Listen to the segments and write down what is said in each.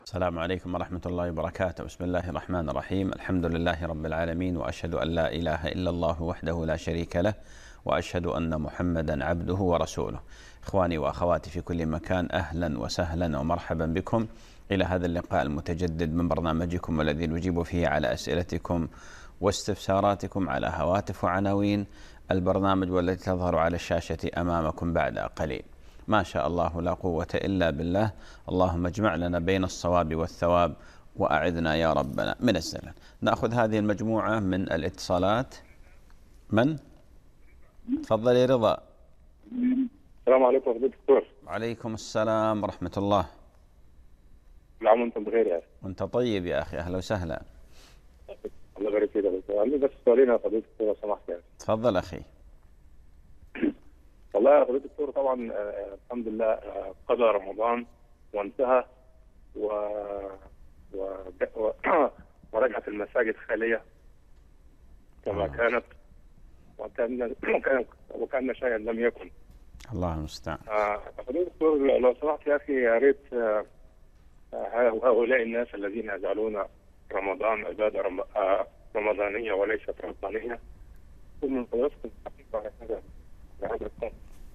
السلام عليكم ورحمة الله وبركاته. بسم الله الرحمن الرحيم. الحمد لله رب العالمين، وأشهد أن لا إله إلا الله وحده لا شريك له، وأشهد أن محمدا عبده ورسوله. إخواني وأخواتي في كل مكان، أهلا وسهلا ومرحبا بكم إلى هذا اللقاء المتجدد من برنامجكم الذي نجيب فيه على أسئلتكم واستفساراتكم على هواتف وعناوين البرنامج والتي تظهر على الشاشة أمامكم بعد قليل. ما شاء الله لا قوة إلا بالله. اللهم اجمع لنا بين الصواب والثواب وأعذنا يا ربنا من الزلل. نأخذ هذه المجموعة من الاتصالات. من؟ تفضل يا رضا. السلام عليكم فضيلة الدكتور. وعليكم السلام ورحمة الله. كل عام وانتم بخير يا اخي. وانت طيب يا أخي، أهلا وسهلا. الله يبارك فيك يا دكتور. عندي بس سؤالين يا فضيلة الدكتور لو سمحت يعني. تفضل أخي. والله يا فضيلة الدكتور طبعا الحمد لله قضى رمضان وانتهى و... ورجعت المساجد خالية كما كانت وكان شيئا لم يكن. الله المستعان. فضيلة الدكتور لو سمحت يا اخي، يا ريت هؤلاء الناس الذين يجعلون رمضان عبادة رمضانية وليست رمضانية كل من فضلاتكم حقيقة هذا القوم.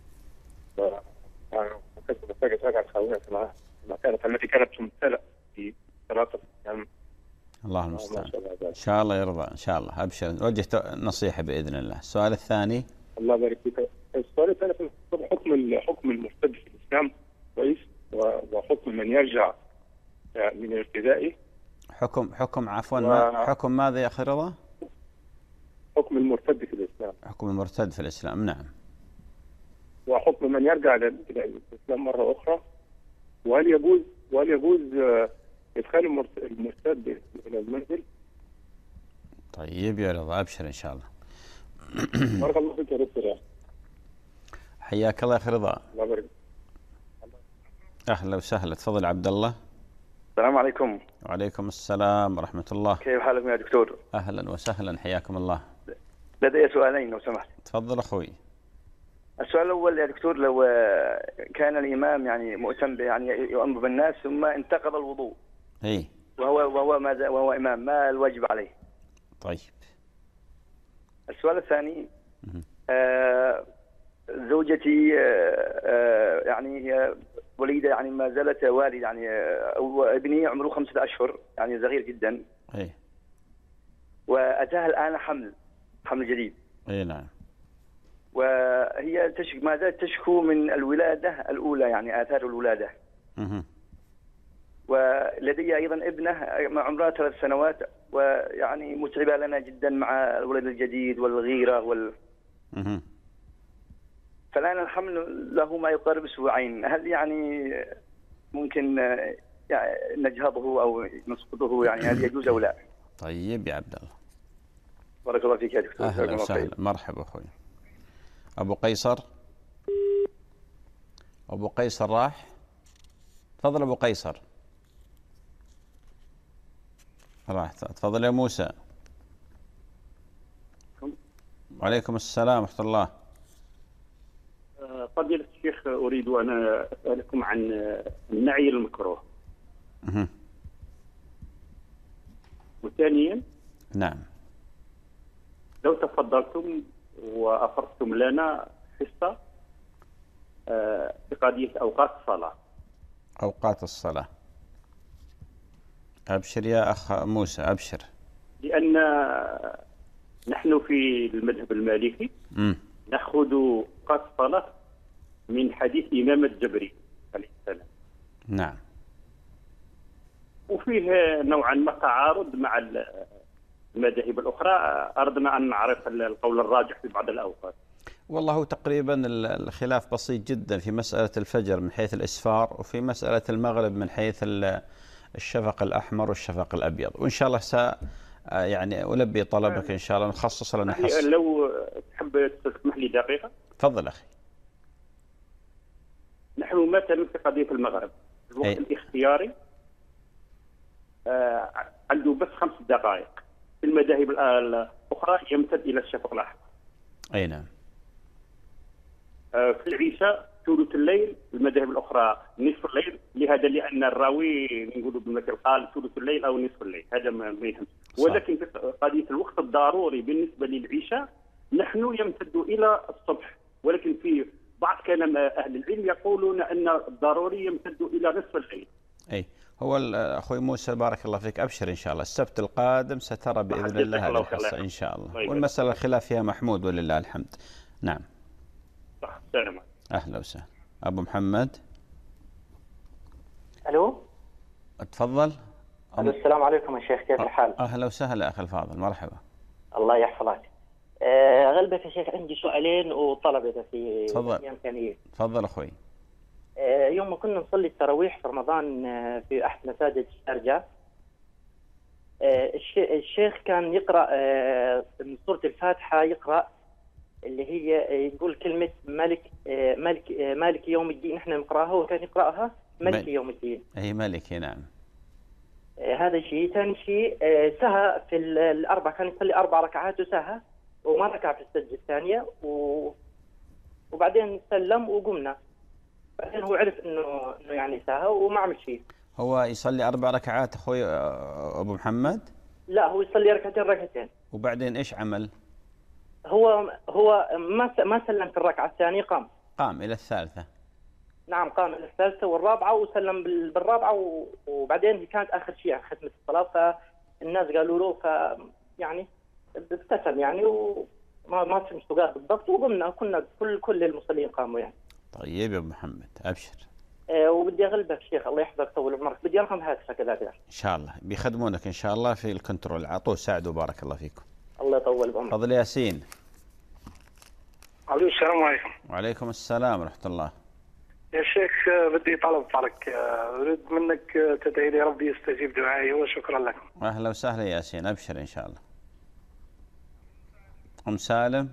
وكنت محتاج أراجع الخاوية كما كانت التي كانت تمتلأ في ثلاثة أيام. الله المستعان. إن شاء الله يرضى، إن شاء الله. أبشر، وجهت نصيحة بإذن الله. السؤال الثاني. الله يبارك فيك. السؤال الثاني في حكم المرتد في الإسلام كويس، وحكم من يرجع من ارتدائه. حكم عفوا حكم ماذا يا أخي رضا؟ حكم المرتد في الإسلام. حكم المرتد في الإسلام، نعم. وحكم من يرجع إلى الإسلام مرة أخرى، وهل يجوز إدخال المرتد إلى المنزل؟ طيب يا رضا، أبشر إن شاء الله. بارك الله فيك يا دكتور. حياك الله يا أخي رضا. الله يبارك. أهلا وسهلا. تفضل عبد الله. السلام عليكم. وعليكم السلام ورحمة الله. كيف حالكم يا دكتور؟ أهلا وسهلا، حياكم الله. لدي سؤالين لو سمحت. تفضل أخوي. السؤال الأول يا دكتور، لو كان الإمام يعني مؤتم يعني يؤمر بالناس ثم انتقض الوضوء. إيه. وهو إمام، ما الواجب عليه؟ طيب. السؤال الثاني، زوجتي يعني هي وليدة، يعني ما زالت والد، يعني ابني عمره 5 أشهر، يعني صغير جدا. إيه. وأتاها الآن حمل جديد. إيه نعم. وهي ما زالت تشكو من الولادة الأولى، يعني آثار الولادة. ولدي أيضا ابنة عمرها 3 سنوات، ويعني متعبة لنا جدا مع الولد الجديد والغيرة فالآن الحمل له ما يقارب أسبوعين. هل يعني ممكن يعني نجهضه أو نسقطه، يعني هل يجوز أو لا؟ طيب يا عبد الله. بارك الله فيك يا دكتور. أهلا وسهلا، مرحبا أخوي. أبو قيصر. أبو قيصر راح. تفضل أبو قيصر. راح. تفضل يا موسى. وعليكم السلام ورحمة الله. فضيلة الشيخ، أريد أن أسألكم عن النعي المكروه. وثانيا، نعم، لو تفضلتم وأفردتم لنا حصة بقضية أوقات الصلاة. أوقات الصلاة. أبشر يا أخ موسى، أبشر. لأن نحن في المذهب المالكي نأخذ أوقات الصلاة من حديث إمام الجبري عليه السلام. نعم. وفيه نوعا ما تعارض مع المذاهب الأخرى. أردنا أن نعرف القول الراجح في بعض الأوقات. والله تقريبا الخلاف بسيط جدا في مسألة الفجر من حيث الإسفار، وفي مسألة المغرب من حيث الشفق الأحمر والشفق الأبيض. وإن شاء الله يعني ألبي طلبك إن شاء الله، نخصص لنا حصة. لو تحب تسمح لي دقيقة. تفضل أخي. نحن مثلا في قضية المغرب الوقت الاختياري عنده بس 5 دقائق. في المذاهب الأخرى يمتد إلى الشفق الأحمر. أي نعم. في العشاء ثلث الليل، المذاهب الاخرى نصف الليل. لهذا لان الراوي نقولوا بالمثل قال ثلث الليل او نصف الليل، هذا ما يهم. ولكن في قضيه الوقت الضروري بالنسبه للعشاء نحن يمتد الى الصبح، ولكن في بعض كلام اهل العلم يقولون ان الضروري يمتد الى نصف الليل. اي هو اخوي موسى بارك الله فيك، ابشر ان شاء الله السبت القادم سترى باذن الله هذه الحصه ان شاء الله، والمساله الخلاف فيها محمود ولله الحمد. نعم. صح. السلام. اهلا وسهلا. ابو محمد. الو. تفضل. السلام عليكم يا شيخ، كيف الحال؟ اهلا وسهلا اخي الفاضل، مرحبا. الله يحفظك. غلبة يا شيخ، عندي سؤالين وطلب اذا في امكانيه. تفضل اخوي. يوم ما كنا نصلي التراويح في رمضان في احد مساجد الشارقة، الشيخ كان يقرا من سوره الفاتحه، يقرا اللي هي يقول كلمه مالك يوم الدين، نحن نقراها وكان يقراها ملك يوم الدين. اي ملكي. نعم. هذا شيء. ثاني شيء سهى في الاربع، كان يصلي 4 ركعات وسهى وما ركع في السجدة الثانية وبعدين سلم وقمنا. بعدين هو عرف انه يعني سهى وما عمل شيء. هو يصلي 4 ركعات اخوي ابو محمد؟ لا، هو يصلي ركعتين. وبعدين ايش عمل؟ هو ما سلم في الركعة الثانية، قام الى الثالثة. نعم، قام إلى الثالثة والرابعة وسلم بالرابعة وبعدين هي كانت آخر شيء ختمة الصلاة، فالناس قالوا له يعني ابتسم يعني وما فهمت سؤال بالضبط، وقمنا كنا كل المصلين قاموا يعني. طيب يا ابو محمد ابشر. وبدي اغلبك شيخ، الله يحفظك طول عمرك، بدي رقم هاتفك كذا ان شاء الله بيخدمونك ان شاء الله في الكنترول، اعطوه ساعدوا بارك الله فيكم. الله يطول بعمرك. تفضل ياسين. السلام عليكم. وعليكم السلام ورحمة الله. يا شيخ بدي طلب لك، أريد منك تدعي لي ربي يستجيب دعائي وشكرا لكم. أهلا وسهلا ياسين، أبشر إن شاء الله. أم سالم.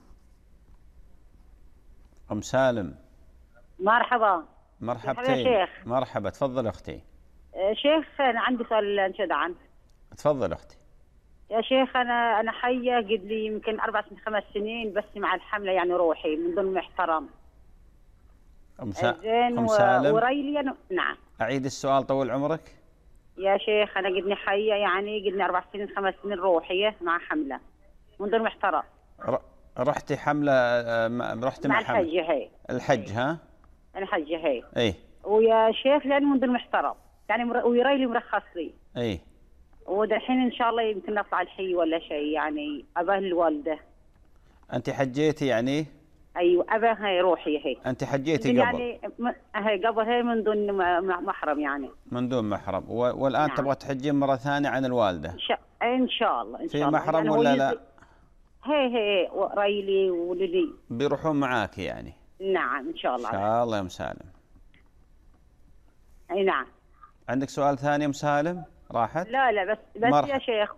أم سالم. مرحبا. مرحبتين. شيخ. مرحبا، تفضل أختي. شيخ أنا عندي سؤال أنشد عنه. تفضل أختي. يا شيخ أنا حية قد لي يمكن 4 سنين 5 سنين، بس مع الحملة يعني روحي من ضمن محترم. أم سالم. وريلي نعم. أعيد السؤال طول عمرك. يا شيخ أنا قدني حية يعني قدني 4 سنين 5 سنين روحية مع حملة من ضمن محترم. رحتي حملة، رحتي مع الحج هي. الحج ها؟ الحج هي. إيه. ويا شيخ يعني من ضمن محترم يعني ويريلي مرخص لي. إيه. ودحين إن شاء الله يمكن نطلع الحي ولا شيء يعني أباه الوالدة. أنت حجيتي يعني؟ أيوة أباه هي روحي هي. أنت حجيتي قبل؟ يعني هي قبل هي من دون محرم يعني. من دون محرم، والآن نعم. تبغى تحجين مرة ثانية عن الوالدة؟ إن شاء الله. في محرم يعني ولا لا؟ هي ريلي ولدي بيروحون معاك يعني؟ نعم إن شاء الله. إن شاء الله يا أم سالم. أي نعم. عندك سؤال ثاني أم سالم؟ راحت؟ لا بس يا شيخ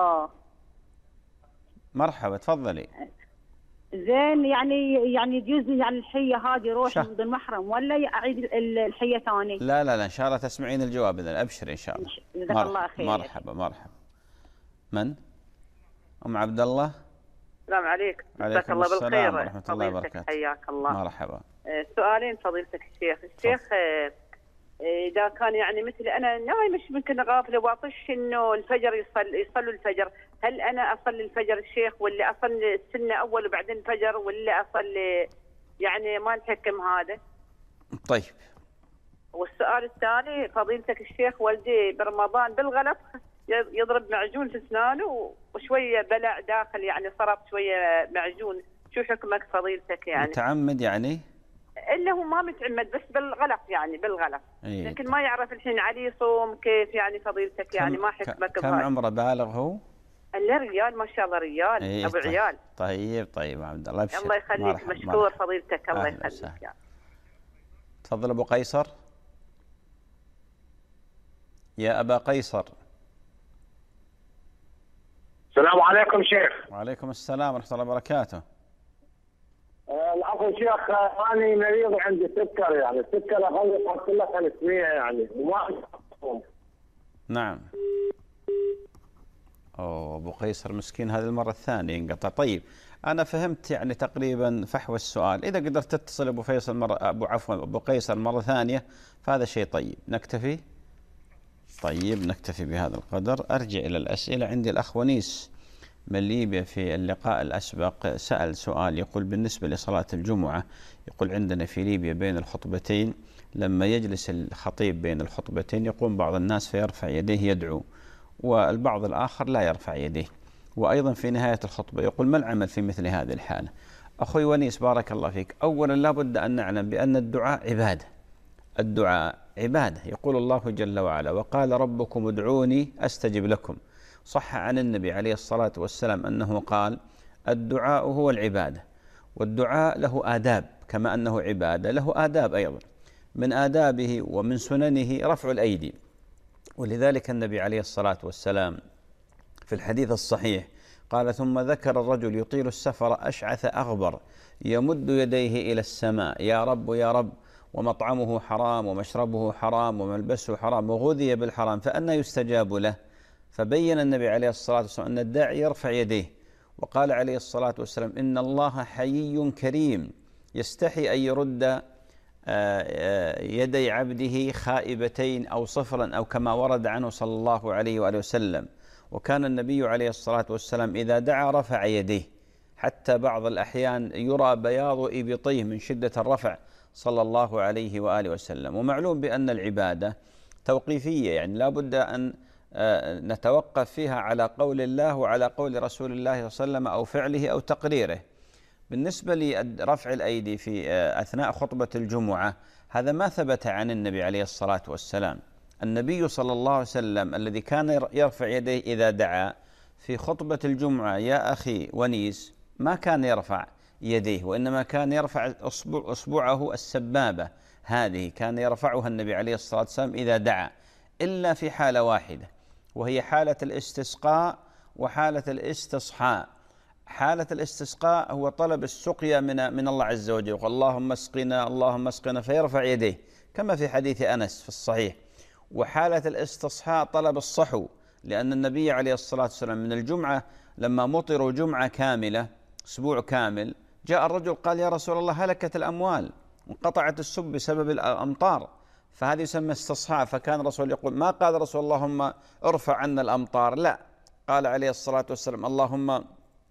مرحبا تفضلي. زين يعني يجوز يعني الحية هذه روح من دون محرم ولا أعيد الحية ثاني؟ لا إن شاء الله تسمعين الجواب إذن، أبشر إن شاء الله. جزاك الله خير. مرحبا. من؟ أم عبد الله. السلام عليكم. جزاك الله بالخير ورحمة الله وبركاته. حياك الله. مرحبا. سؤالين فضيلتك الشيخ إذا كان يعني مثل أنا مش ممكن غافلة وأطش إنه الفجر يصلوا الفجر، هل أنا أصلي الفجر الشيخ ولا أصلي السنة أول وبعدين الفجر ولا أصلي يعني ما نحكم هذا؟ طيب. والسؤال الثاني فضيلتك الشيخ، والدي برمضان بالغلط يضرب معجون في أسنانه وشوية بلع داخل يعني صرف شوية معجون، شو حكمك فضيلتك يعني؟ متعمد يعني؟ إلا هو ما متعمد بس بالغلط يعني بالغلط. إيه. لكن ما يعرف الحين عليه صوم كيف يعني فضيلتك يعني ما حكمك كم عمره بالغ هو؟ إلا ريال ما شاء الله ريال. إيه. أبو عيال. طيب عبد الله ابشر. الله يخليك مشكور فضيلتك الله يخليك يعني. تفضل أبو قيصر. يا أبا قيصر. السلام عليكم شيخ. وعليكم السلام ورحمة الله وبركاته. العفو شيخ، أنا مريض عندي سكر يعني السكر أغلق كلها 500 يعني وما. نعم. أبو قيصر مسكين هذه المرة الثانية انقطع. طيب أنا فهمت يعني تقريبا فحوى السؤال. إذا قدرت تتصل أبو فيصل أبو قيصر مرة ثانية فهذا شيء طيب. نكتفي. طيب نكتفي بهذا القدر. أرجع إلى الأسئلة. عندي الأخ ونيس من ليبيا في اللقاء الأسبق سأل سؤال، يقول بالنسبة لصلاة الجمعة، يقول عندنا في ليبيا بين الخطبتين لما يجلس الخطيب بين الخطبتين يقوم بعض الناس فيرفع يديه يدعو، والبعض الآخر لا يرفع يديه، وأيضا في نهاية الخطبة يقول ما العمل في مثل هذه الحالة؟ أخوي ونيس بارك الله فيك، أولا لابد أن نعلم بأن الدعاء عبادة. الدعاء عبادة. يقول الله جل وعلا وقال ربكم ادعوني أستجب لكم. صح عن النبي عليه الصلاة والسلام أنه قال الدعاء هو العبادة، والدعاء له آداب كما أنه عبادة له آداب أيضا. من آدابه ومن سننه رفع الأيدي، ولذلك النبي عليه الصلاة والسلام في الحديث الصحيح قال ثم ذكر الرجل يطيل السفر أشعث أغبر يمد يديه إلى السماء يا رب يا رب ومطعمه حرام ومشربه حرام وملبسه حرام وغذي بالحرام فأنى يستجاب له. فبين النبي عليه الصلاة والسلام أن الداعي يرفع يديه، وقال عليه الصلاة والسلام إن الله حيي كريم يستحي أن يرد يدي عبده خائبتين أو صفرا أو كما ورد عنه صلى الله عليه وآله وسلم. وكان النبي عليه الصلاة والسلام إذا دعا رفع يديه، حتى بعض الأحيان يرى بياض إبطيه من شدة الرفع صلى الله عليه وآله وسلم. ومعلوم بأن العبادة توقيفية، يعني لا بد أن نتوقف فيها على قول الله وعلى قول رسول الله صلى الله عليه وسلم أو فعله أو تقريره. بالنسبة لرفع الأيدي في أثناء خطبة الجمعة هذا ما ثبت عن النبي عليه الصلاة والسلام. النبي صلى الله عليه وسلم الذي كان يرفع يديه إذا دعا في خطبة الجمعة يا أخي ونيس ما كان يرفع يديه، وإنما كان يرفع أصبعه السبابة، هذه كان يرفعها النبي عليه الصلاة والسلام إذا دعا، إلا في حالة واحدة وهي حالة الاستسقاء وحالة الاستصحاء. حالة الاستسقاء هو طلب السقيا من الله عز وجل، اللهم اسقنا اللهم اسقنا، فيرفع يديه كما في حديث أنس في الصحيح. وحالة الاستصحاء طلب الصحو، لأن النبي عليه الصلاة والسلام من الجمعة لما مطروا جمعة كاملة أسبوع كامل جاء الرجل قال يا رسول الله هلكت الأموال وانقطعت السب بسبب الأمطار، فهذه يسمى استصحاء. فكان الرسول يقول ما قال رسول اللهم ارفع عنا الأمطار، لا، قال عليه الصلاة والسلام اللهم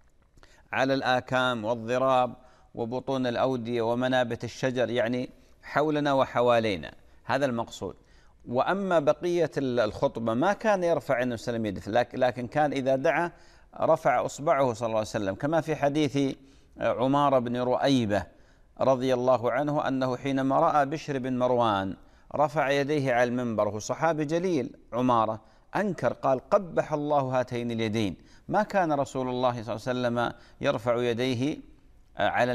على الآكام والضراب وبطون الأودية ومنابت الشجر، يعني حولنا وحوالينا، هذا المقصود. وأما بقية الخطبة ما كان يرفع النبي صلى الله عليه وسلم يده، لكن كان إذا دعا رفع أصبعه صلى الله عليه وسلم، كما في حديث عمارة بن رؤيبة رضي الله عنه أنه حينما رأى بشر بن مروان رفع يديه على المنبر، وهو صحابي جليل عمارة، أنكر قال قبح الله هاتين اليدين، ما كان رسول الله صلى الله عليه وسلم يرفع يديه على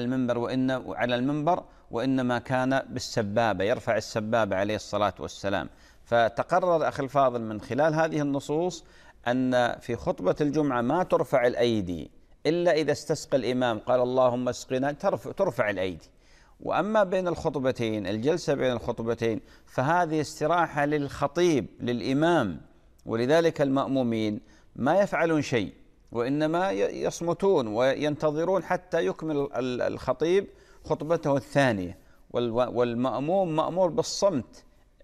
المنبر وإنما كان بالسبابة، يرفع السبابة عليه الصلاة والسلام. فتقرر أخي الفاضل من خلال هذه النصوص أن في خطبة الجمعة ما ترفع الأيدي إلا إذا استسقى الإمام قال اللهم اسقنا ترفع الأيدي. وأما بين الخطبتين الجلسة بين الخطبتين فهذه استراحة للخطيب للإمام، ولذلك المأمومين ما يفعلون شيء وإنما يصمتون وينتظرون حتى يكمل الخطيب خطبته الثانية، والمأموم مأمور بالصمت،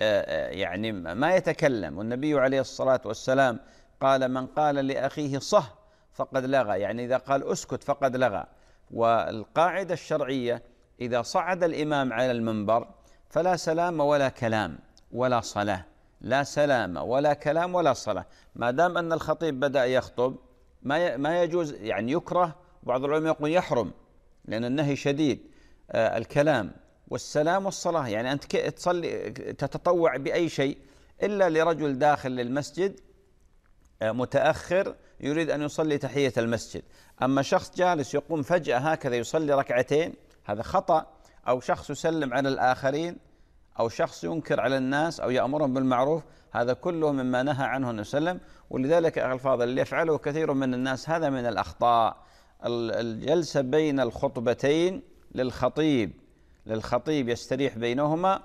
يعني ما يتكلم. والنبي عليه الصلاة والسلام قال من قال لأخيه صه فقد لغى، يعني إذا قال أسكت فقد لغى. والقاعدة الشرعية إذا صعد الإمام على المنبر فلا سلام ولا كلام ولا صلاة، لا سلام ولا كلام ولا صلاة، ما دام أن الخطيب بدأ يخطب ما يجوز، يعني يكره، بعض العلماء يقول يحرم لأن النهي شديد، الكلام والسلام والصلاة. يعني أنت تصلي تتطوع بأي شيء إلا لرجل داخل للمسجد متأخر يريد أن يصلي تحية المسجد، أما شخص جالس يقوم فجأة هكذا يصلي ركعتين هذا خطأ، أو شخص يسلم على الآخرين، أو شخص ينكر على الناس أو يأمرهم بالمعروف، هذا كله مما نهى عنه النبي صلى الله عليه وسلم. ولذلك أخي الفاضل اللي يفعله كثير من الناس هذا من الأخطاء. الجلسة بين الخطبتين للخطيب يستريح بينهما،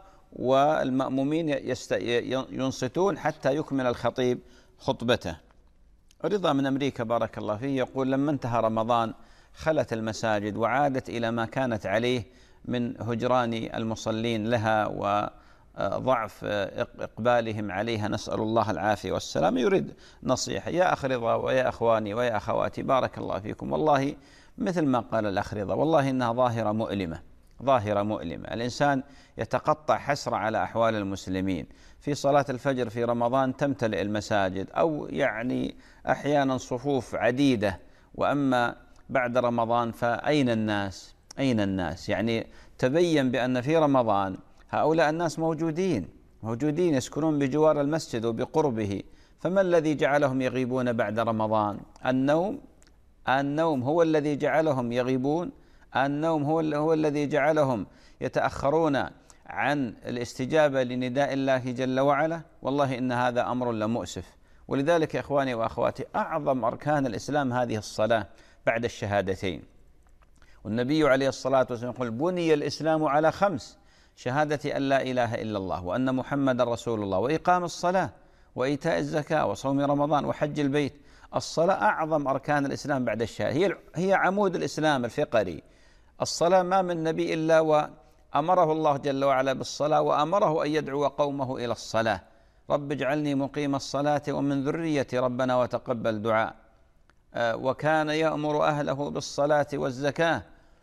والمأمومين ينصتون حتى يكمل الخطيب خطبته. رضا من أمريكا بارك الله فيه يقول: لما انتهى رمضان خلت المساجد وعادت إلى ما كانت عليه من هجران المصلين لها وضعف إقبالهم عليها، نسأل الله العافية والسلام. يريد نصيحة. يا أخ رضا ويا أخواني ويا أخواتي بارك الله فيكم، والله مثل ما قال الأخ رضا، والله إنها ظاهرة مؤلمة، ظاهرة مؤلمة. الإنسان يتقطع حسرة على أحوال المسلمين. في صلاة الفجر في رمضان تمتلئ المساجد، أو يعني أحيانا صفوف عديدة، وأما بعد رمضان فأين الناس؟ أين الناس؟ يعني تبين بأن في رمضان هؤلاء الناس موجودين يسكنون بجوار المسجد وبقربه، فما الذي جعلهم يغيبون بعد رمضان؟ النوم هو الذي جعلهم يغيبون، النوم هو الذي جعلهم يتأخرون عن الاستجابة لنداء الله جل وعلا. والله إن هذا أمر لمؤسف. ولذلك يا إخواني وأخواتي، أعظم أركان الإسلام هذه الصلاة بعد الشهادتين. والنبي عليه الصلاة والسلام يقول: بني الإسلام على 5: شهادة أن لا إله إلا الله وأن محمد رسول الله، وإقام الصلاة، وإيتاء الزكاة، وصوم رمضان، وحج البيت. الصلاة أعظم أركان الإسلام بعد الشهادة، هي عمود الإسلام الفقري. الصلاة ما من نبي إلا وأمره الله جل وعلا بالصلاة، وأمره أن يدعو قومه إلى الصلاة: رب اجعلني مقيم الصلاة ومن ذريتي ربنا وتقبل دعاء. وكان يأمر أهله بالصلاة والزكاة،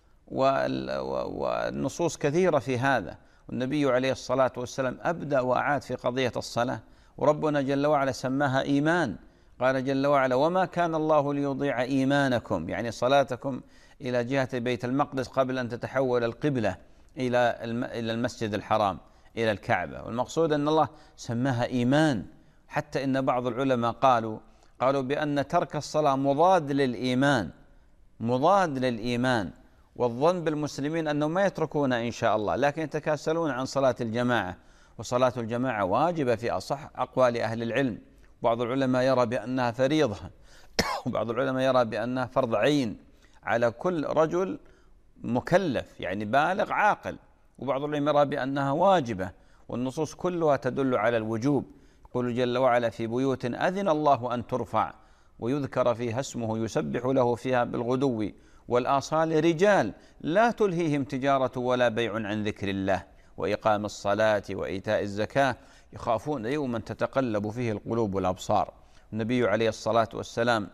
والنصوص كثيرة في هذا. والنبي عليه الصلاة والسلام أبدأ وأعاد في قضية الصلاة، وربنا جل وعلا سماها إيمان. قال جل وعلا: وما كان الله ليضيع إيمانكم، يعني صلاتكم إلى جهة بيت المقدس قبل أن تتحول القبلة إلى المسجد الحرام، إلى الكعبة. والمقصود أن الله سماها إيمان، حتى إن بعض العلماء قالوا بأن ترك الصلاة مضاد للإيمان. والظن بالمسلمين أنهم ما يتركون إن شاء الله، لكن يتكاسلون عن صلاة الجماعة. وصلاة الجماعة واجبة في أصح أقوال أهل العلم. بعض العلماء يرى بأنها فريضة، وبعض العلماء يرى بأنها فرض عين على كل رجل مكلف، يعني بالغ عاقل. وبعض العلماء يرى بأنها واجبة، والنصوص كلها تدل على الوجوب. يقول جل وعلا: في بيوت أذن الله أن ترفع ويذكر فيها اسمه يسبح له فيها بالغدو والآصال رجال لا تلهيهم تجارة ولا بيع عن ذكر الله وإقام الصلاة وإيتاء الزكاة يخافون يوما تتقلب فيه القلوب والأبصار. النبي عليه الصلاة والسلام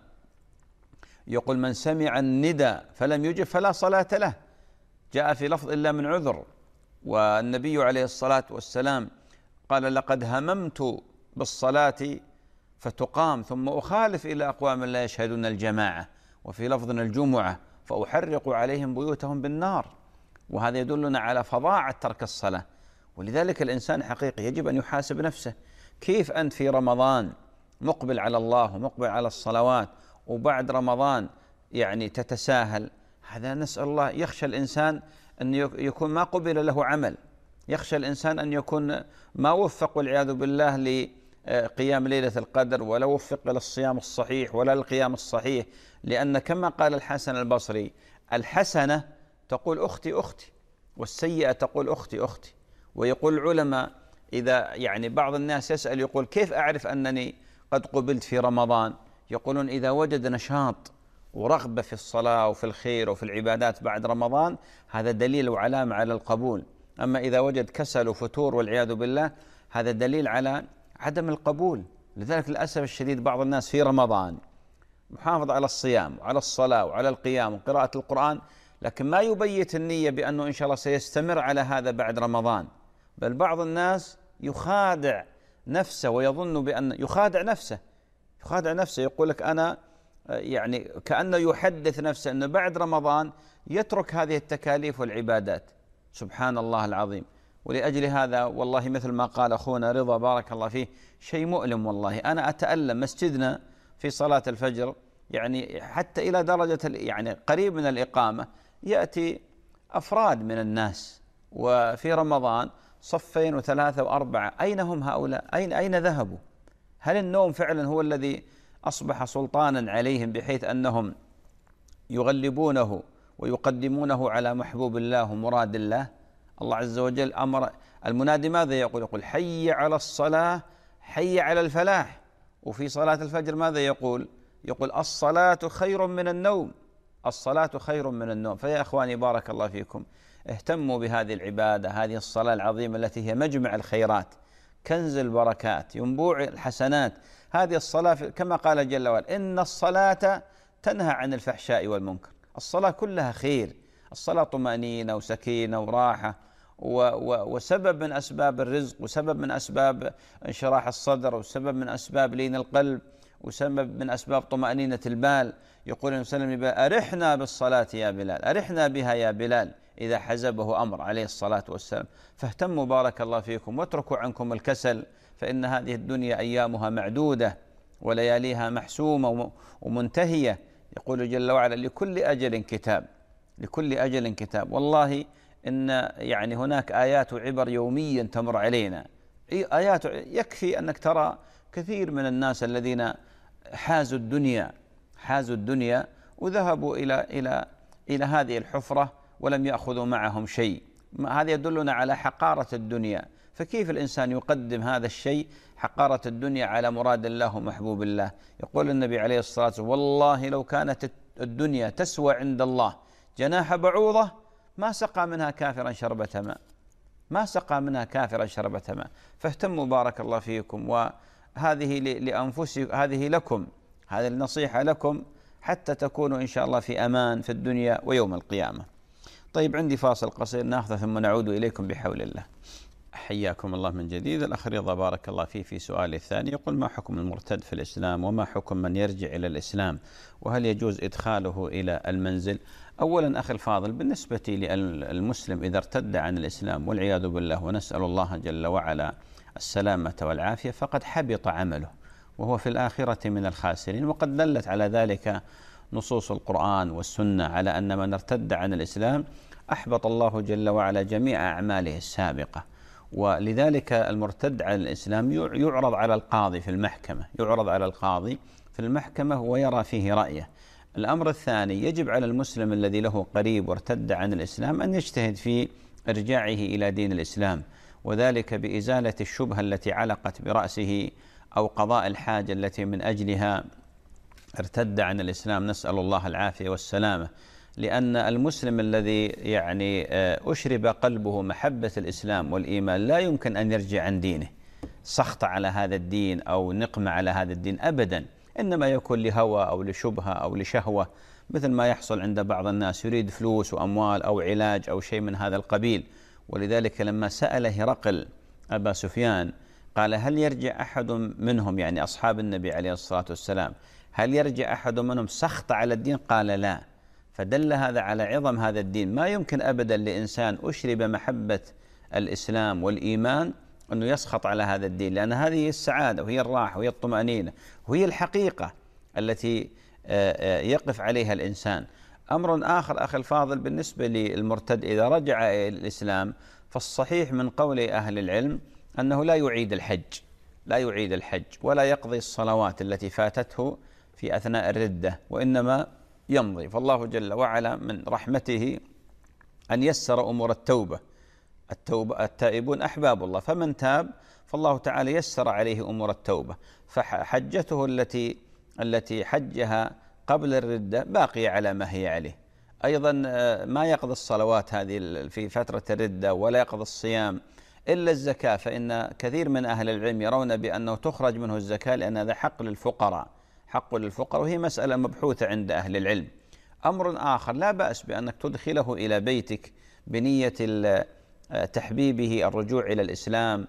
يقول: من سمع الندى فلم يجب فلا صلاة له. جاء في لفظ: إلا من عذر. والنبي عليه الصلاة والسلام قال: لقد هممت بالصلاة فتقام ثم أخالف إلى أقوام لا يشهدون الجماعة، وفي لفظ: الجمعة، فأحرق عليهم بيوتهم بالنار. وهذا يدلنا على فظاعة ترك الصلاة. ولذلك الإنسان حقيقي يجب أن يحاسب نفسه. كيف أنت في رمضان مقبل على الله ومقبل على الصلوات، وبعد رمضان يعني تتساهل؟ هذا نسأل الله. يخشى الإنسان أن يكون ما قبل له عمل، يخشى الإنسان أن يكون ما وفق والعياذ بالله لقيام ليلة القدر، ولا وفق للصيام الصحيح ولا للقيام الصحيح. لأن كما قال الحسن البصري: الحسنة تقول أختي أختي، والسيئة تقول أختي أختي. ويقول العلماء: إذا يعني بعض الناس يسأل يقول: كيف أعرف أنني قد قبلت في رمضان؟ يقولون: إذا وجد نشاط ورغبة في الصلاة وفي الخير وفي العبادات بعد رمضان، هذا دليل وعلامة على القبول. أما إذا وجد كسل وفتور والعياذ بالله، هذا دليل على عدم القبول. لذلك للأسف الشديد بعض الناس في رمضان محافظ على الصيام وعلى الصلاة وعلى القيام وقراءة القرآن، لكن ما يبيت النية بأنه إن شاء الله سيستمر على هذا بعد رمضان. بل بعض الناس يخادع نفسه ويظن بأن يخادع نفسه يقول لك أنا يعني كأنه يحدث نفسه أنه بعد رمضان يترك هذه التكاليف والعبادات. سبحان الله العظيم. ولأجل هذا والله مثل ما قال أخونا رضا بارك الله فيه، شيء مؤلم والله. أنا أتألم. مسجدنا في صلاة الفجر يعني حتى إلى درجة يعني قريب من الإقامة يأتي أفراد من الناس، وفي رمضان 2 و3 و4. أين هم هؤلاء؟ أين ذهبوا؟ هل النوم فعلا هو الذي أصبح سلطانا عليهم بحيث أنهم يغلبونه ويقدمونه على محبوب الله ومراد الله؟ الله عز وجل أمر المنادي ماذا يقول؟ يقول: حي على الصلاة حي على الفلاح. وفي صلاة الفجر ماذا يقول؟ يقول الصلاة خير من النوم، الصلاة خير من النوم. فيا أخواني بارك الله فيكم، اهتموا بهذه العبادة، هذه الصلاة العظيمة التي هي مجمع الخيرات، كنز البركات، ينبوع الحسنات. هذه الصلاة كما قال جل وعلا إن الصلاة تنهى عن الفحشاء والمنكر. الصلاة كلها خير، الصلاة طمأنينة وسكينة وراحة، وسبب من أسباب الرزق، وسبب من أسباب انشراح الصدر، وسبب من أسباب لين القلب، وسبب من أسباب طمأنينة البال. يقول النبي صلى الله عليه وسلم أرحنا بالصلاة يا بلال، أرحنا بها يا بلال إذا حزبه أمر عليه الصلاة والسلام. فاهتموا بارك الله فيكم واتركوا عنكم الكسل، فإن هذه الدنيا أيامها معدودة ولياليها محسومة ومنتهية. يقول جل وعلا لكل أجل كتاب، لكل أجل كتاب. والله إن يعني هناك آيات وعبر يوميا تمر علينا، آيات يكفي أنك ترى كثير من الناس الذين حازوا الدنيا وذهبوا إلى هذه الحفرة ولم يأخذوا معهم شيء. هذا يدلنا على حقارة الدنيا. فكيف الإنسان يقدم هذا الشيء، حقارة الدنيا، على مراد الله ومحبوب الله؟ يقول النبي عليه الصلاة والسلام والله لو كانت الدنيا تسوى عند الله جناح بعوضة ما سقى منها كافرا شربة ماء، ما سقى منها كافرا شربة ماء. فاهتموا بارك الله فيكم، وهذه لأنفسكم، هذه لكم، هذه النصيحة لكم حتى تكونوا إن شاء الله في أمان في الدنيا ويوم القيامة. طيب عندي فاصل قصير ناخذه ثم نعود إليكم بحول الله. حياكم الله من جديد. الأخ رضا بارك الله فيه في سؤالي الثاني يقول ما حكم المرتد في الإسلام، وما حكم من يرجع إلى الإسلام، وهل يجوز إدخاله إلى المنزل؟ أولا أخي الفاضل، بالنسبة للمسلم إذا ارتد عن الإسلام والعياذ بالله، ونسأل الله جل وعلا السلامة والعافية، فقد حبط عمله وهو في الآخرة من الخاسرين. وقد دلت على ذلك نصوص القرآن والسنة على أن من ارتد عن الإسلام أحبط الله جل وعلا جميع أعماله السابقة. ولذلك المرتد عن الإسلام يعرض على القاضي في المحكمة، يعرض على القاضي في المحكمة ويرى فيه رأيه. الأمر الثاني، يجب على المسلم الذي له قريب وارتد عن الإسلام أن يجتهد في إرجاعه إلى دين الإسلام، وذلك بإزالة الشبهة التي علقت برأسه أو قضاء الحاجة التي من أجلها ارتد عن الإسلام، نسأل الله العافية والسلامة. لأن المسلم الذي يعني أشرب قلبه محبة الإسلام والإيمان لا يمكن أن يرجع عن دينه سخط على هذا الدين أو نقمة على هذا الدين أبدا، إنما يكون لهوى أو لشبهة أو لشهوة، مثل ما يحصل عند بعض الناس، يريد فلوس وأموال أو علاج أو شيء من هذا القبيل. ولذلك لما سأل هرقل أبا سفيان قال هل يرجع أحد منهم، يعني أصحاب النبي عليه الصلاة والسلام، هل يرجع أحد منهم سخط على الدين؟ قال لا. فدل هذا على عظم هذا الدين. ما يمكن أبدا لإنسان أشرب محبة الإسلام والإيمان أنه يسخط على هذا الدين، لأن هذه السعادة وهي الراحة وهي الطمأنينة وهي الحقيقة التي يقف عليها الإنسان. أمر آخر أخي الفاضل، بالنسبة للمرتد إذا رجع إلى الإسلام، فالصحيح من قول أهل العلم أنه لا يعيد الحج، لا يعيد الحج ولا يقضي الصلوات التي فاتته في أثناء الردة، وإنما يمضي. فالله جل وعلا من رحمته أن يسر أمور التوبة. التائبون أحباب الله، فمن تاب فالله تعالى يسر عليه أمور التوبة، فحجته التي حجها قبل الردة باقية على ما هي عليه. أيضا ما يقضي الصلوات هذه في فترة الردة ولا يقضي الصيام إلا الزكاة، فإن كثير من أهل العلم يرون بأنه تخرج منه الزكاة لأن هذا حق للفقراء، حق للفقراء، وهي مسألة مبحوثة عند أهل العلم. أمر آخر، لا بأس بأنك تدخله إلى بيتك بنية تحبيبه الرجوع إلى الإسلام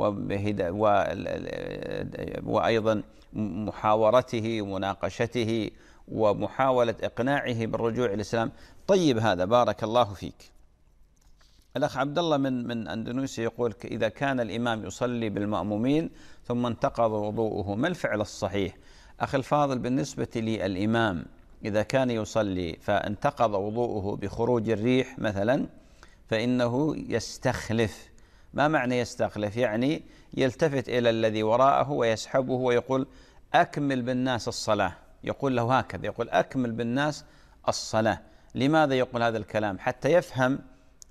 وأيضا محاورته ومناقشته ومحاولة إقناعه بالرجوع إلى الإسلام. طيب هذا بارك الله فيك. الأخ عبد الله من أندونيسيا يقول إذا كان الإمام يصلي بالمأمومين ثم انتقض وضوءه ما الفعل الصحيح؟ أخي الفاضل، بالنسبة للإمام إذا كان يصلي فانتقض وضوءه بخروج الريح مثلا، فإنه يستخلف. ما معنى يستخلف؟ يعني يلتفت إلى الذي وراءه ويسحبه ويقول أكمل بالناس الصلاة، يقول له هكذا، يقول أكمل بالناس الصلاة. لماذا يقول هذا الكلام؟ حتى يفهم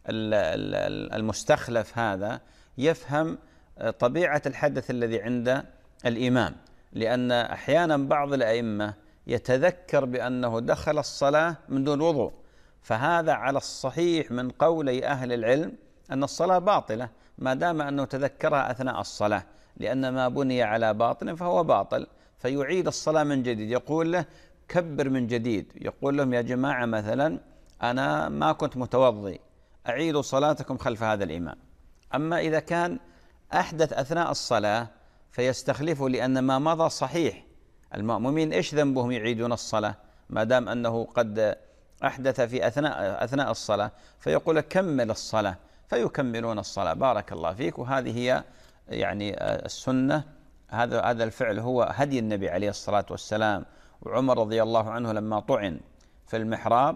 المستخلف هذا، يفهم طبيعة الحدث الذي عند الإمام. لأن أحيانا بعض الأئمة يتذكر بأنه دخل الصلاة من دون وضوء، فهذا على الصحيح من قولي أهل العلم أن الصلاة باطلة ما دام أنه تذكرها أثناء الصلاة، لأن ما بني على باطل فهو باطل، فيعيد الصلاة من جديد. يقول له كبر من جديد، يقول لهم يا جماعة مثلا أنا ما كنت متوضي، أعيدوا صلاتكم خلف هذا الإمام. أما إذا كان أحدث أثناء الصلاة فيستخلفه، لأن ما مضى صحيح. المأمومين إيش ذنبهم يعيدون الصلاة ما دام أنه قد أحدث في أثناء الصلاة؟ فيقول كمل الصلاة، فيكملون الصلاة. بارك الله فيك. وهذه هي يعني السنة، هذا الفعل هو هدي النبي عليه الصلاة والسلام. وعمر رضي الله عنه لما طعن في المحراب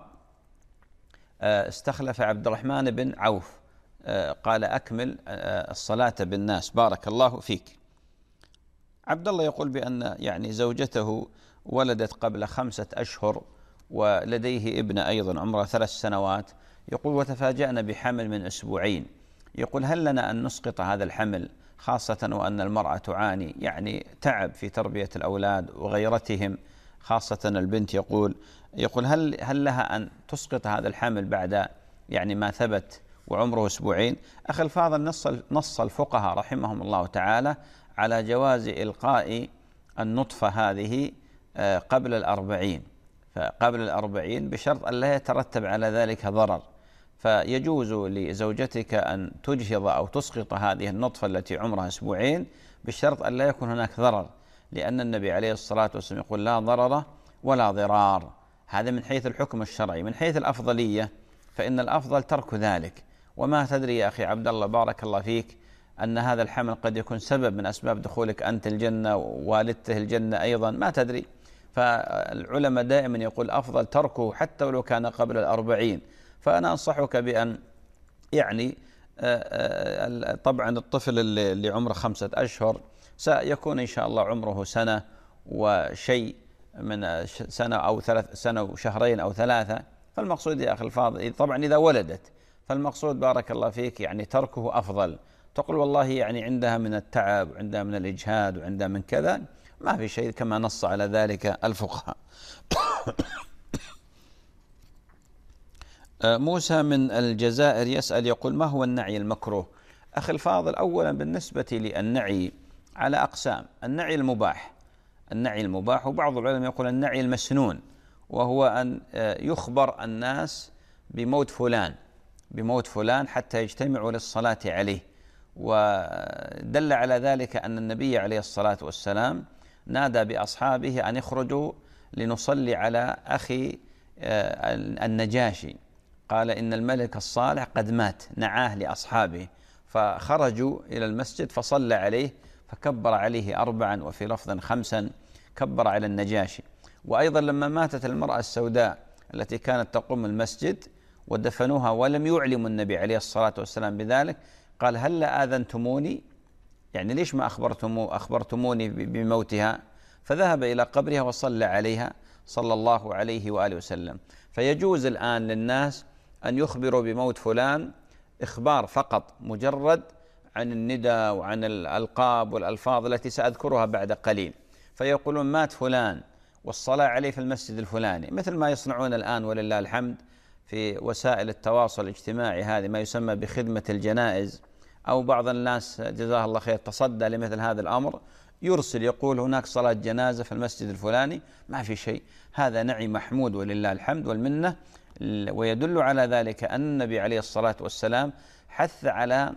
استخلف عبد الرحمن بن عوف، قال أكمل الصلاة بالناس. بارك الله فيك. عبد الله يقول بأن يعني زوجته ولدت قبل 5 أشهر ولديه ابن أيضا عمره 3 سنوات. يقول وتفاجأنا بحمل من 2 أسبوع. يقول هل لنا أن نسقط هذا الحمل، خاصة وأن المرأة تعاني يعني تعب في تربية الأولاد وغيرتهم، خاصة البنت. يقول هل لها أن تسقط هذا الحمل بعد يعني ما ثبت وعمره 2 أسبوع؟ أخي الفاضل، نص الفقهاء رحمهم الله تعالى على جواز إلقاء النطفة هذه قبل 40، فقبل 40 بشرط أن لا يترتب على ذلك ضرر. فيجوز لزوجتك أن تجهض أو تسقط هذه النطفة التي عمرها 2 أسبوع بشرط أن لا يكون هناك ضرر، لأن النبي عليه الصلاة والسلام يقول لا ضرر ولا ضرار. هذا من حيث الحكم الشرعي. من حيث الأفضلية فإن الأفضل ترك ذلك. وما تدري يا أخي عبد الله بارك الله فيك أن هذا الحمل قد يكون سبب من أسباب دخولك أنت الجنة ووالدته الجنة أيضا، ما تدري. فالعلماء دائما يقول أفضل تركه حتى ولو كان قبل 40. فأنا أنصحك بأن يعني طبعا الطفل اللي عمره 5 أشهر سيكون إن شاء الله عمره 1 سنة وشيء، من 1 سنة أو 3 سنة وشهرين أو 3. فالمقصود يا أخي الفاضل طبعا إذا ولدت، فالمقصود بارك الله فيك يعني تركه أفضل. تقول والله يعني عندها من التعب وعندها من الإجهاد وعندها من كذا، ما في شيء كما نص على ذلك الفقهاء. موسى من الجزائر يسأل يقول ما هو النعي المكروه؟ أخي الفاضل، أولا بالنسبة للنعي على أقسام. النعي المباح، وبعض العلماء يقول النعي المسنون، وهو أن يخبر الناس بموت فلان حتى يجتمعوا للصلاة عليه. ودل على ذلك أن النبي عليه الصلاة والسلام نادى بأصحابه أن يخرجوا لنصلي على أخي النجاشي، قال إن الملك الصالح قد مات، نعاه لأصحابه، فخرجوا إلى المسجد فصلى عليه، فكبر عليه 4 وفي لفظ 5 كبر على النجاشي. وأيضا لما ماتت المرأة السوداء التي كانت تقوم المسجد ودفنوها ولم يعلموا النبي عليه الصلاة والسلام بذلك، قال هل آذنتموني، يعني ليش ما أخبرتموني بموتها؟ فذهب إلى قبرها وصلى عليها صلى الله عليه وآله وسلم. فيجوز الآن للناس أن يخبروا بموت فلان إخبار فقط مجرد عن الندى وعن الألقاب والألفاظ التي سأذكرها بعد قليل، فيقولون مات فلان والصلاة عليه في المسجد الفلاني، مثل ما يصنعون الآن ولله الحمد في وسائل التواصل الاجتماعي هذه ما يسمى بخدمة الجنائز، أو بعض الناس جزاه الله خير تصدى لمثل هذا الأمر، يرسل يقول هناك صلاة جنازة في المسجد الفلاني. ما في شيء، هذا نعي محمود ولله الحمد والمنة. ويدل على ذلك أن النبي عليه الصلاة والسلام حث على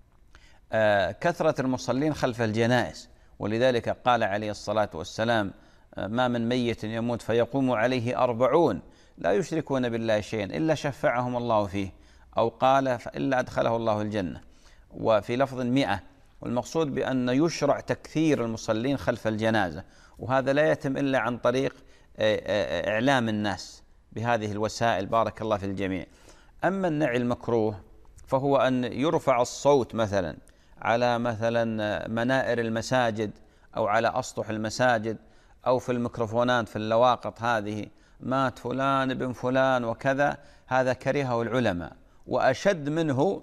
كثرة المصلين خلف الجنائز، ولذلك قال عليه الصلاة والسلام ما من ميت يموت فيقوم عليه 40 لا يشركون بالله شيئا إلا شفعهم الله فيه، أو قال إلا أدخله الله الجنة، وفي لفظ 100. والمقصود بأن يشرع تكثير المصلين خلف الجنازة، وهذا لا يتم إلا عن طريق إعلام الناس بهذه الوسائل. بارك الله في الجميع. أما النعي المكروه فهو أن يرفع الصوت مثلا على منائر المساجد أو على أسطح المساجد أو في الميكروفونات في اللواقط، هذه مات فلان ابن فلان وكذا، هذا كرهه العلماء. وأشد منه،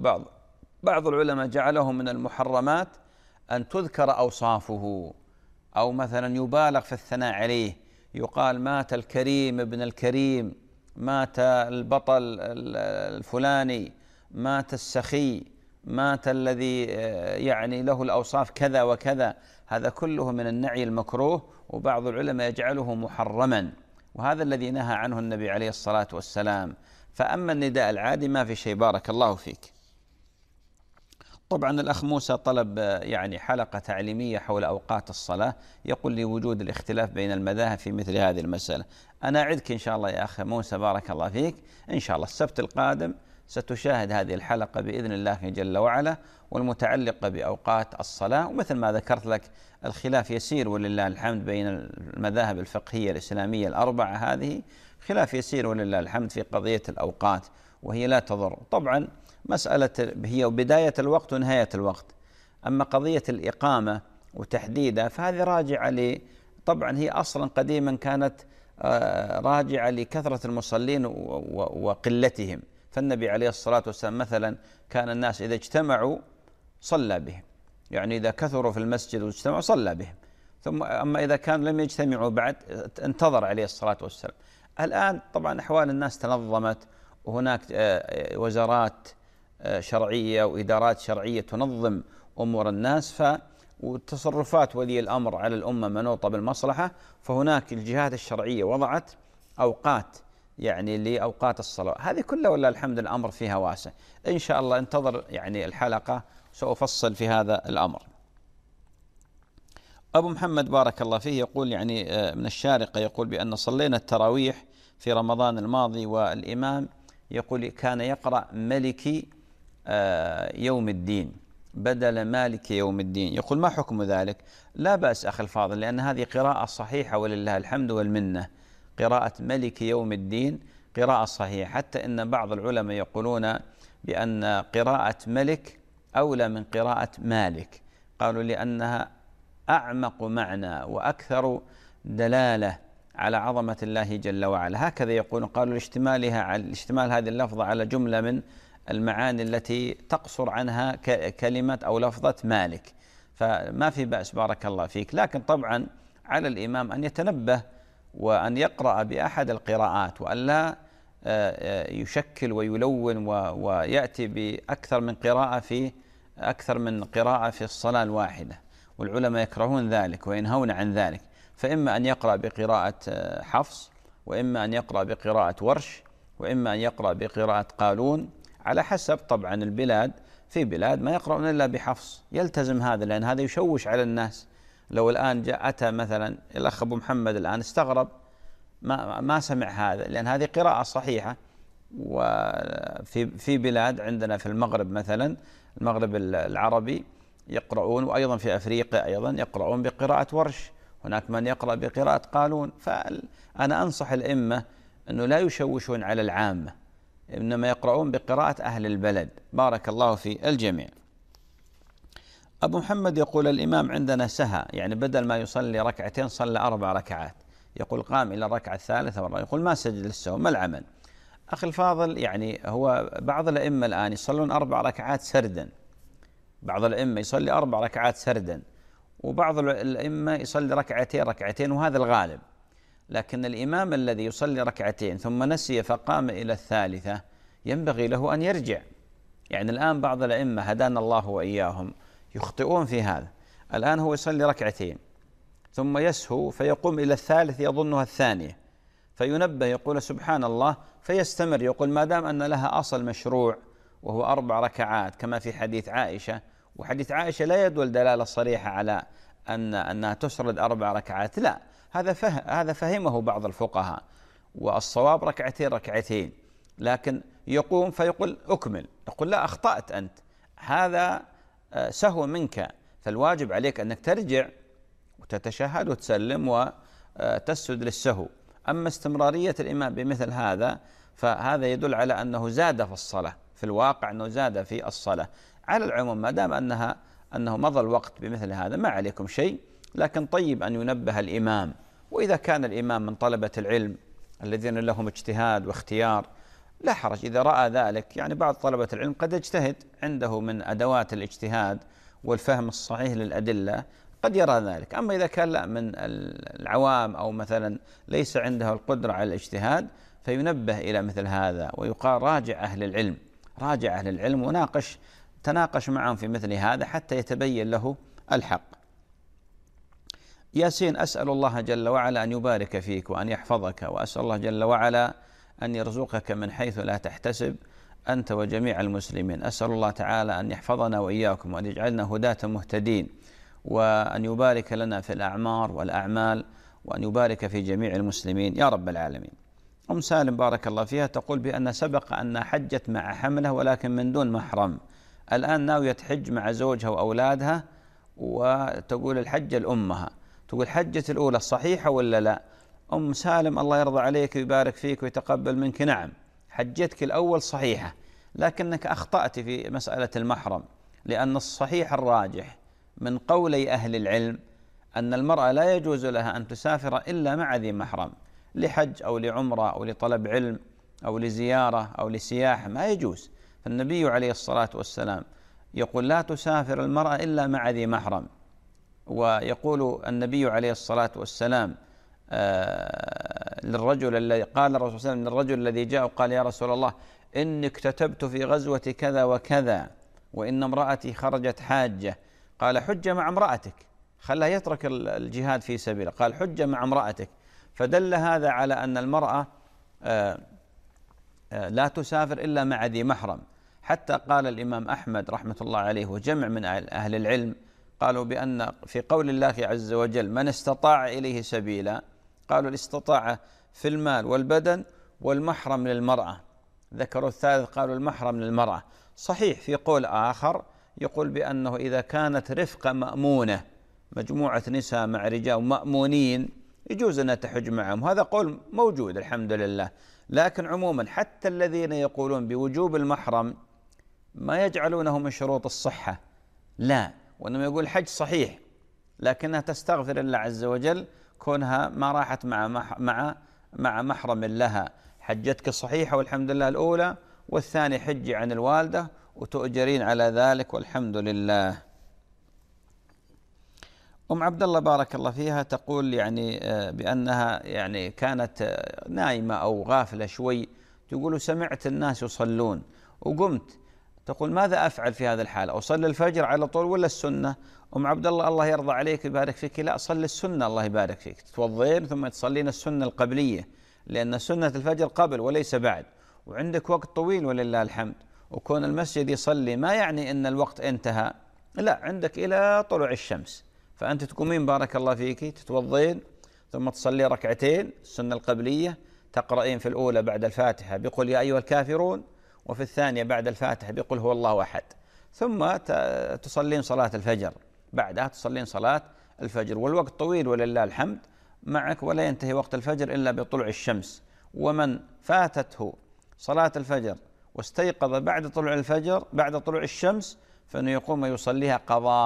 بعض العلماء جعله من المحرمات، أن تذكر أو مثلا يبالغ في الثناء عليه، يقال مات الكريم ابن الكريم، مات البطل الفلاني، مات السخي، مات الذي يعني له الأوصاف كذا وكذا، هذا كله من النعي المكروه، وبعض العلماء يجعله محرما، وهذا الذي نهى عنه النبي عليه الصلاة والسلام. فأما النداء العادي ما في شيء. بارك الله فيك. طبعا الأخ موسى طلب يعني حلقة تعليمية حول أوقات الصلاة، يقول لي وجود الاختلاف بين المذاهب في مثل هذه المسألة. أنا أعدك إن شاء الله يا أخي موسى، بارك الله فيك، إن شاء الله السبت القادم ستشاهد هذه الحلقة بإذن الله جل وعلا، والمتعلقة بأوقات الصلاة. ومثل ما ذكرت لك الخلاف يسير ولله الحمد بين المذاهب الفقهية الإسلامية الأربعة، هذه خلاف يسير ولله الحمد في قضية الأوقات، وهي لا تضر. طبعا مسألة هي بداية الوقت ونهاية الوقت. أما قضية الإقامة وتحديدها فهذه راجعة طبعا هي أصلا قديما كانت راجعة لكثرة المصلين وقلتهم. فالنبي عليه الصلاة والسلام مثلا كان الناس إذا اجتمعوا صلى بهم، يعني إذا كثروا في المسجد واجتمعوا صلى بهم. ثم أما إذا كان لم يجتمعوا بعد انتظر عليه الصلاة والسلام. الآن طبعا أحوال الناس تنظمت، وهناك وزارات شرعية وإدارات شرعية تنظم أمور الناس، وتصرفات ولي الأمر على الأمة منوطة بالمصلحة، فهناك الجهات الشرعية وضعت أوقات يعني لأوقات الصلاة. هذه كلها ولا الحمد الأمر فيها واسع. إن شاء الله انتظر يعني الحلقة سأفصل في هذا الأمر. أبو محمد بارك الله فيه يقول يعني من الشارقة، يقول بأن صلينا التراويح في رمضان الماضي، والإمام يقول كان يقرأ ملك يوم الدين بدل مالك يوم الدين. يقول ما حكم ذلك؟ لا بأس أخي الفاضل، لأن هذه قراءة صحيحة ولله الحمد والمنة. قراءة ملك يوم الدين قراءة صحيحة، حتى إن بعض العلماء يقولون بأن قراءة ملك أولى من قراءة مالك، قالوا لأنها أعمق معنى وأكثر دلالة على عظمة الله جل وعلا. هكذا يقول، قالوا اشتمال هذه اللفظة على جملة من المعاني التي تقصر عنها كلمة أو لفظة مالك، فما في بأس بارك الله فيك. لكن طبعا على الإمام أن يتنبه وأن يقرأ بأحد القراءات، وأن لا يشكل ويلون ويأتي بأكثر من قراءة في الصلاة الواحدة، والعلماء يكرهون ذلك وينهون عن ذلك. فإما أن يقرأ بقراءة حفص، وإما أن يقرأ بقراءة ورش، وإما أن يقرأ بقراءة قالون، على حسب طبعا البلاد. في بلاد ما يقرأون إلا بحفص، يلتزم هذا، لأن هذا يشوش على الناس. لو الآن أتى مثلا الأخ أبو محمد الآن استغرب ما سمع هذا، لأن هذه قراءة صحيحة. وفي بلاد عندنا في المغرب مثلا المغرب العربي يقرؤون، وأيضا في أفريقيا أيضا يقرؤون بقراءة ورش، هناك من يقرأ بقراءة قالون. فأنا أنصح الأئمة أنه لا يشوشون على العامة، إنما يقرؤون بقراءة أهل البلد. بارك الله في الجميع. أبو محمد يقول الإمام عندنا سهى، يعني بدل ما يصلي ركعتين صلى 4 ركعات، يقول قام إلى الركعة الثالثة والرابعة، يقول ما سجد للسهو، ما العمل؟ أخي الفاضل، يعني هو بعض الأئمة الآن يصلون 4 ركعات سردا، بعض الأئمة يصلي 4 ركعات سردا، وبعض الأئمة يصلي ركعتين، وهذا الغالب. لكن الإمام الذي يصلي ركعتين ثم نسي فقام إلى الثالثة ينبغي له أن يرجع. يعني الآن بعض الأئمة هدانا الله وإياهم يخطئون في هذا. الآن هو يصلي ركعتين ثم يسهو فيقوم إلى الثالث يظنها الثانية، فينبه يقول سبحان الله، فيستمر، يقول ما دام أن لها أصل مشروع وهو 4 ركعات كما في حديث عائشة، وحديث عائشة لا يدل دلالة صريحة على أنها تسرد 4 ركعات، لا، هذا فهمه بعض الفقهاء، والصواب ركعتين، لكن يقوم فيقول أكمل، يقول لا، أخطأت أنت، هذا سهو منك، فالواجب عليك أنك ترجع وتتشهد وتسلم وتسجد للسهو. أما استمرارية الإمام بمثل هذا فهذا يدل على أنه زاد في الصلاة، في الواقع أنه زاد في الصلاة. على العموم ما دام أنه مضى الوقت بمثل هذا ما عليكم شيء، لكن طيب أن ينبه الإمام. وإذا كان الإمام من طلبة العلم الذين لهم اجتهاد واختيار لا حرج إذا رأى ذلك، يعني بعض طلبة العلم قد يجتهد عنده من أدوات الاجتهاد والفهم الصحيح للأدلة، قد يرى ذلك. أما إذا كان لا من العوام أو مثلا ليس عنده القدرة على الاجتهاد فينبه إلى مثل هذا ويقال راجع أهل العلم، راجع أهل العلم تناقش معهم في مثل هذا حتى يتبين له الحق. ياسين، أسأل الله جل وعلا أن يبارك فيك وأن يحفظك، وأسأل الله جل وعلا أن يرزقك من حيث لا تحتسب أنت وجميع المسلمين. أسأل الله تعالى أن يحفظنا وإياكم وأن يجعلنا هداة مهتدين، وأن يبارك لنا في الأعمار والأعمال، وأن يبارك في جميع المسلمين يا رب العالمين. أم سالم بارك الله فيها تقول بأن سبق أن حجت مع حملة ولكن من دون محرم، الآن ناوية تحج مع زوجها وأولادها، وتقول الحجة لأمها، تقول حجة الأولى الصحيحة ولا لا؟ أم سالم الله يرضى عليك ويبارك فيك ويتقبل منك، نعم حجتك الأول صحيحة، لكنك أخطأت في مسألة المحرم، لأن الصحيح الراجح من قولي أهل العلم أن المرأة لا يجوز لها أن تسافر إلا مع ذي محرم، لحج أو لعمرة أو لطلب علم أو لزيارة أو لسياحة ما يجوز. فالنبي عليه الصلاة والسلام يقول لا تسافر المرأة إلا مع ذي محرم، ويقول النبي عليه الصلاة والسلام للرجل الذي قال الرسول صلى الله عليه وسلم للرجل الذي جاء وقال يا رسول الله إني اكتتبت في غزوة كذا وكذا وإن امرأتي خرجت حاجة، قال حج مع امرأتك، خلها يترك الجهاد في سبيله، قال حج مع امرأتك، فدل هذا على أن المرأة لا تسافر إلا مع ذي محرم. حتى قال الإمام أحمد رحمة الله عليه وجمع من أهل العلم قالوا بأن في قول الله عز وجل من استطاع إليه سبيلا، قالوا الاستطاعة في المال والبدن والمحرم للمرأة، ذكروا الثالث قالوا المحرم للمرأة. صحيح في قول آخر يقول بأنه إذا كانت رفقة مأمونة، مجموعة نساء مع رجال مأمونين، يجوز أن تحج معهم، هذا قول موجود الحمد لله. لكن عموما حتى الذين يقولون بوجوب المحرم ما يجعلونه من شروط الصحة، لا، وإنما يقول الحج صحيح لكنها تستغفر الله عز وجل كونها ما راحت مع محرم لها. حجتك صحيحة والحمد لله الأولى، والثاني حجي عن الوالدة وتؤجرين على ذلك والحمد لله. أم عبد الله بارك الله فيها تقول يعني بأنها يعني كانت نايمة أو غافلة شوي، تقول سمعت الناس يصلون وقمت، تقول ماذا أفعل في هذا الحال؟ أصلي الفجر على طول ولا السنة؟ أم عبد الله الله يرضى عليك ويبارك فيك، لا صلي السنة الله يبارك فيك، تتوضين ثم تصلين السنة القبلية، لأن سنة الفجر قبل وليس بعد، وعندك وقت طويل ولله الحمد، وكون المسجد يصلي ما يعني أن الوقت انتهى، لا، عندك إلى طلوع الشمس، فأنت تقومين بارك الله فيك تتوضين ثم تصلي ركعتين السنة القبلية، تقرأين في الأولى بعد الفاتحة بقول يا أيها الكافرون، وفي الثانية بعد الفاتحة بقول هو الله أحد، ثم تصلين صلاة الفجر، بعدها تصلين صلاة الفجر، والوقت طويل ولله الحمد معك، ولا ينتهي وقت الفجر إلا بطلوع الشمس. ومن فاتته صلاة الفجر واستيقظ بعد طلوع الفجر بعد طلوع الشمس فإنه يقوم يصليها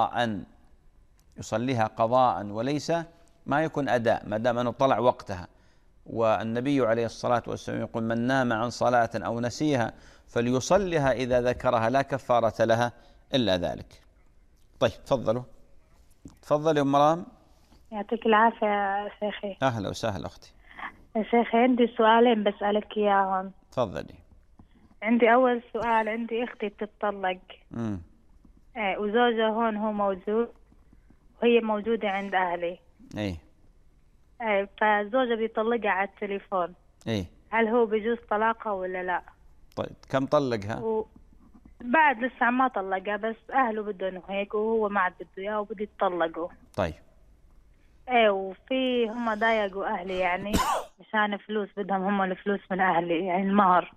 قضاء وليس ما يكون أداء، ما دام أنه طلع وقتها. والنبي عليه الصلاة والسلام يقول من نام عن صلاة أو نسيها فليصلها إذا ذكرها لا كفارة لها إلا ذلك. طيب تفضلي يا أم مرام. يعطيك العافية يا شيخي. أهلا وسهلا أختي. يا شيخي عندي سؤالين بسألك إياهم. تفضلي. عندي أول سؤال، عندي أختي بتتطلق وزوجها هون هو موجود وهي موجودة عند أهلي. فزوجها بيطلقها على التليفون. هل هو بيجوز طلاقها ولا لا؟ طيب كم طلقها؟ بعد لسه ما طلقها، بس أهله بدهم هيك وهو ما عاد بده إياه وبده يطلقوا. طيب. وفي هم ضايقوا أهلي يعني مشان فلوس، بدهم هم الفلوس من أهلي يعني المهر.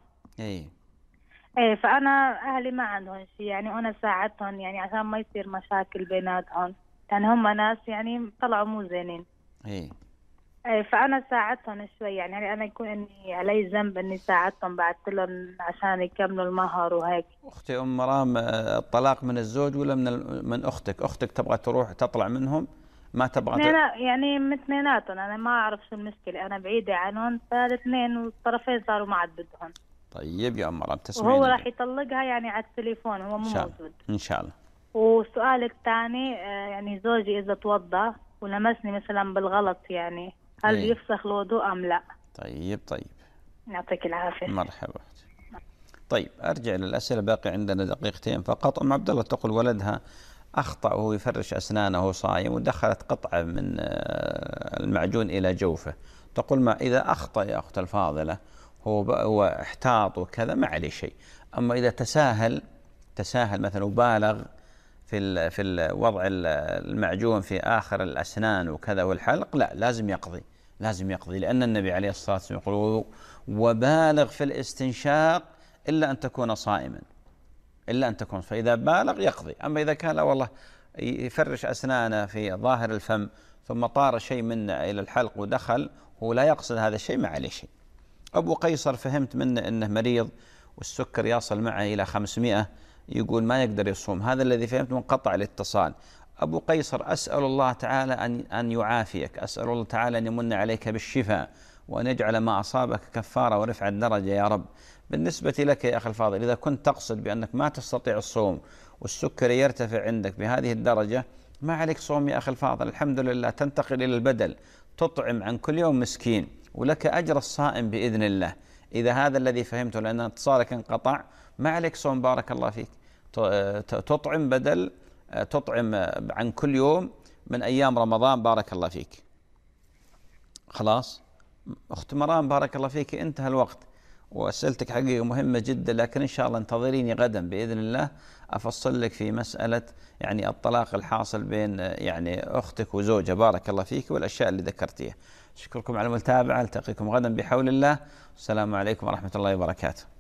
فأنا أهلي ما عندهم شيء يعني، أنا ساعدتهم يعني عشان ما يصير مشاكل بيناتهم، يعني هم ناس يعني طلعوا مو زينين. فأنا ساعدتهم شوي يعني أنا يكون إني علي ذنب إني ساعدتهم، بعثت لهم عشان يكملوا المهر وهيك. أختي أم مرام، الطلاق من الزوج ولا من أختك؟ أختك تبغى تروح تطلع منهم ما تبغى يعني من اثنيناتهم، أنا ما أعرف شو المشكلة، أنا بعيدة عنهم، فالاثنين والطرفين صاروا ما عاد بدهم. طيب يا أم مرام تسمعين، وهو راح يطلقها يعني على التليفون، هو مو موجود. إن شاء الله والسؤال الثاني يعني زوجي إذا توضأ ولمسني مثلا بالغلط يعني هل يفسخ الوضوء أم لا؟ طيب يعطيك العافية. مرحبا. طيب أرجع للأسئلة، باقي عندنا دقيقتين فقط. أم عبد الله تقول ولدها أخطأ وهو يفرش أسنانه وهو صايم ودخلت قطعة من المعجون إلى جوفه. تقول ما إذا أخطأ يا أخت الفاضلة هو احتاط وكذا ما عليه شيء، أما إذا تساهل مثلا وبالغ في وضع المعجون في آخر الأسنان وكذا والحلق، لا لازم يقضي لأن النبي عليه الصلاة والسلام يقول وبالغ في الاستنشاق إلا أن تكون صائما، فإذا بالغ يقضي. أما إذا كان لا والله يفرش أسنانه في ظاهر الفم ثم طار شيء منه إلى الحلق ودخل هو لا يقصد هذا الشيء ما عليه شيء. أبو قيصر فهمت منه أنه مريض والسكر يصل معه إلى 500، يقول ما يقدر يصوم، هذا الذي فهمت منقطع الاتصال. أبو قيصر أسأل الله تعالى أن يعافيك، أسأل الله تعالى أن يمن عليك بالشفاء وأن يجعل ما أصابك كفارة ورفع الدرجة يا رب. بالنسبة لك يا أخي الفاضل إذا كنت تقصد بأنك ما تستطيع الصوم والسكر يرتفع عندك بهذه الدرجة ما عليك صوم يا أخي الفاضل، الحمد لله، تنتقل إلى البدل، تطعم عن كل يوم مسكين ولك أجر الصائم بإذن الله. إذا هذا الذي فهمته لأن اتصالك انقطع ما عليك صوم بارك الله فيك، تطعم بدل تطعم عن كل يوم من أيام رمضان بارك الله فيك. خلاص أخت مرام بارك الله فيك انتهى الوقت، وأسئلتك حقيقة مهمة جدا، لكن إن شاء الله انتظريني غدا بإذن الله أفصل لك في مسألة يعني الطلاق الحاصل بين يعني أختك وزوجها بارك الله فيك والأشياء اللي ذكرتيها. أشكركم على المتابعة، ألتقيكم غدا بحول الله، السلام عليكم ورحمة الله وبركاته.